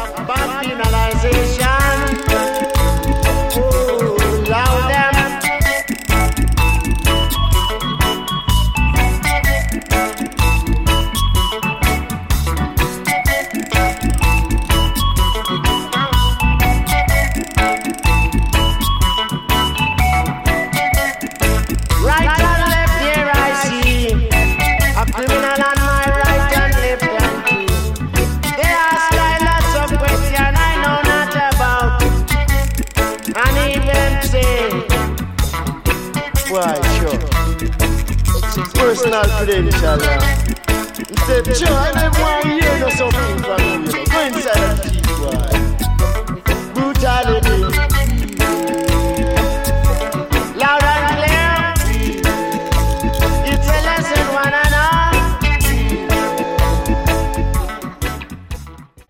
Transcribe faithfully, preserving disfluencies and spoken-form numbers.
bad penalization. Oh, loud them. Right and left, here I see a criminal on my right and left hand too. They ask I lots of questions I know not about, and even say, why, sure, personal credential. He said, sure, I never want to hear no something from you.